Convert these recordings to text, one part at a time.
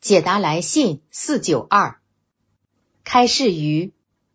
解答来信492，开示于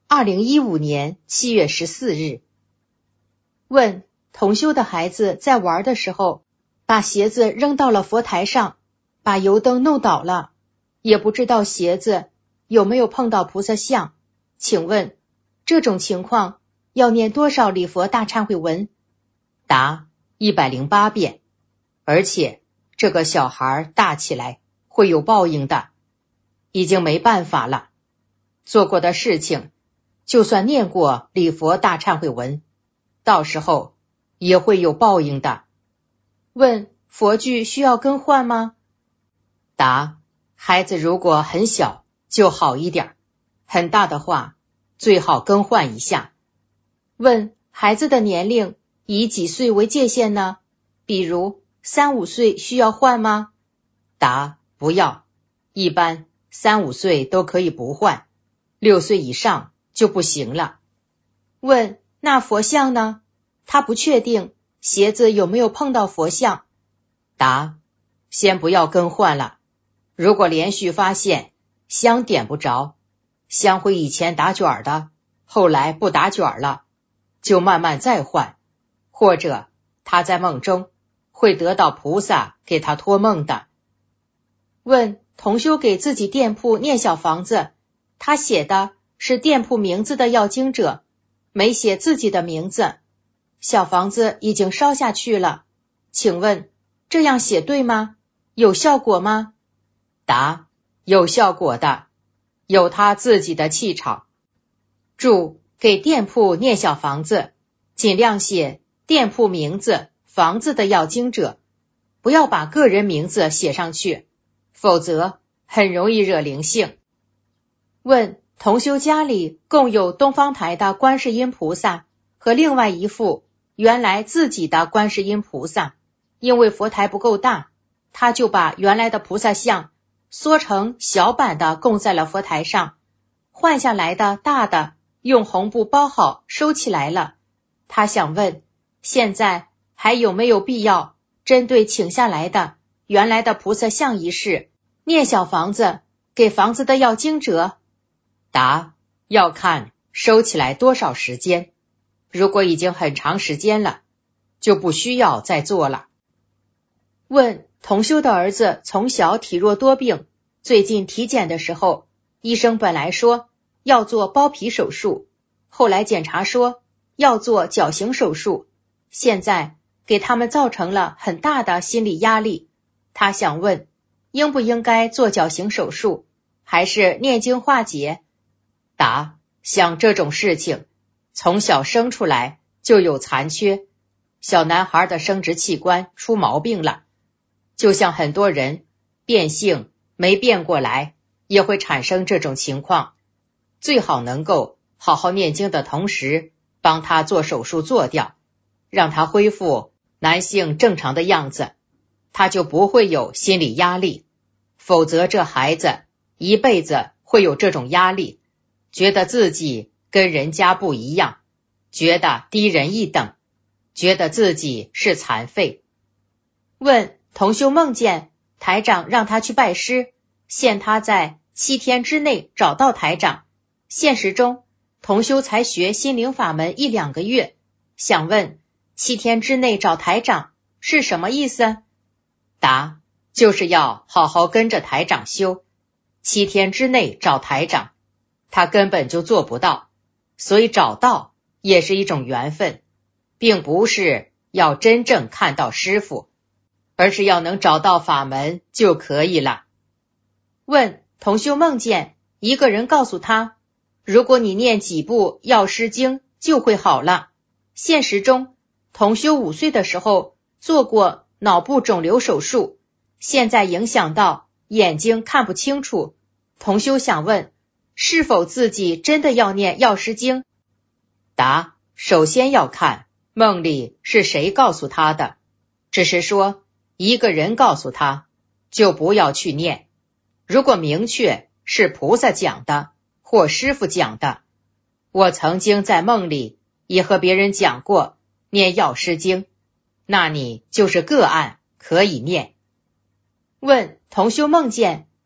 2015年7月14日。问：同修的孩子在玩的时候，把鞋子扔到了佛台上，把油灯弄倒了，也不知道鞋子有没有碰到菩萨像，请问这种情况要念多少礼佛大忏悔文？答：108遍。而且这个小孩大起来会有报应的，已经没办法了。做过的事情，就算念过礼佛大忏悔文，到时候也会有报应的。问：佛具需要更换吗？答：孩子如果很小就好一点，很大的话最好更换一下。问：孩子的年龄以几岁为界限呢？比如3、5岁需要换吗？答：不要，一般3、5岁都可以不换，6岁以上就不行了。问：那佛像呢？他不确定鞋子有没有碰到佛像。答：先不要更换了，如果连续发现香点不着，香灰以前打卷的，后来不打卷了，就慢慢再换，或者他在梦中会得到菩萨给他托梦的。问：同修给自己店铺念小房子，他写的是店铺名字的要经者，没写自己的名字，小房子已经烧下去了，请问这样写对吗？有效果吗？答：有效果的，有他自己的气场。注：给店铺念小房子，尽量写店铺名字、房子的要经者，不要把个人名字写上去，否则很容易惹灵性。问：同修家里共有东方台的观世音菩萨和另外一副原来自己的观世音菩萨，因为佛台不够大，他就把原来的菩萨像缩成小版的供在了佛台上，换下来的大的用红布包好收起来了。他想问，现在还有没有必要针对请下来的原来的菩萨像一事念小房子给房子的要经者？答：要看收起来多少时间，如果已经很长时间了，就不需要再做了。问：同修的儿子从小体弱多病，最近体检的时候，医生本来说要做包皮手术，后来检查说要做矫形手术，现在给他们造成了很大的心理压力。他想问，应不应该做矫形手术，还是念经化解？答：像这种事情，从小生出来就有残缺，小男孩的生殖器官出毛病了，就像很多人变性没变过来，也会产生这种情况。最好能够好好念经的同时，帮他做手术做掉，让他恢复男性正常的样子，他就不会有心理压力。否则这孩子一辈子会有这种压力，觉得自己跟人家不一样，觉得低人一等，觉得自己是残废。问：同修梦见台长让他去拜师，限他在7天之内找到台长，现实中同修才学心灵法门1、2个月，想问7天之内找台长是什么意思？答：就是要好好跟着台长修，7天之内找台长，他根本就做不到，所以找到也是一种缘分，并不是要真正看到师父，而是要能找到法门就可以了。问：同修梦见一个人告诉他，如果你念几部药师经就会好了。现实中，同修5岁的时候做过脑部肿瘤手术，现在影响到眼睛看不清楚。同修想问，是否自己真的要念药师经？答：首先要看梦里是谁告诉他的，只是说一个人告诉他，就不要去念。如果明确是菩萨讲的或师父讲的，我曾经在梦里也和别人讲过念药师经，那你就是个案，可以念。问：同修梦见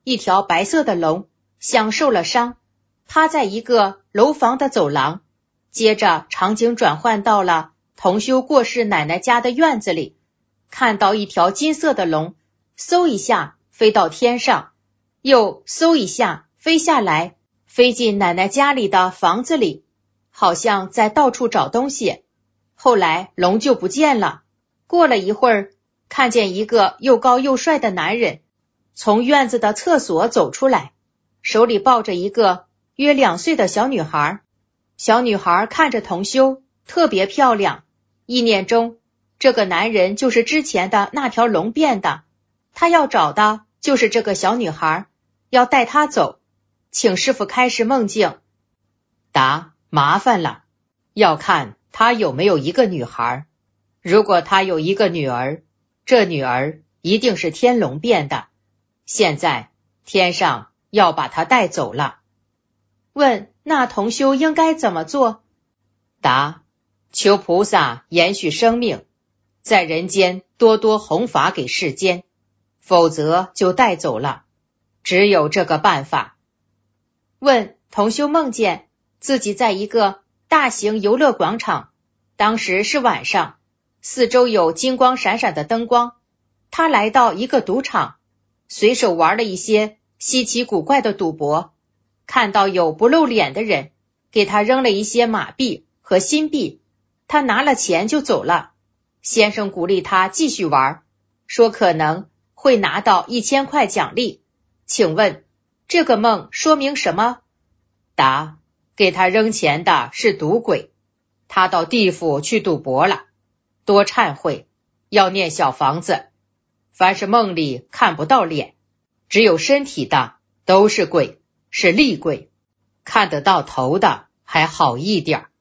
一条白色的龙像受了伤，趴在一个楼房的走廊，接着场景转换到了同修过世奶奶家的院子里，看到一条金色的龙嗖一下飞到天上，又嗖一下飞下来，飞进奶奶家里的房子里，好像在到处找东西。后来龙就不见了。过了一会儿，看见一个又高又帅的男人从院子的厕所走出来，手里抱着一个约2岁的小女孩。小女孩看着同修特别漂亮，意念中这个男人就是之前的那条龙变的，他要找的就是这个小女孩，要带她走。请师父开示梦境。答：麻烦了，要看他有没有一个女孩。如果他有一个女儿，这女儿一定是天龙变的，现在天上要把她带走了。问：那同修应该怎么做？答：求菩萨延续生命，在人间多多弘法给世间，否则就带走了，只有这个办法。问：同修梦见自己在一个大型游乐广场，当时是晚上，四周有金光闪闪的灯光，他来到一个赌场，随手玩了一些稀奇古怪的赌博，看到有不露脸的人给他扔了一些马币和新币，他拿了钱就走了。先生鼓励他继续玩，说可能会拿到1000块奖励。请问这个梦说明什么？答：给他扔钱的是赌鬼，他到地府去赌博了，多忏悔，要念小房子。凡是梦里看不到脸，只有身体的都是鬼，是厉鬼，看得到头的还好一点。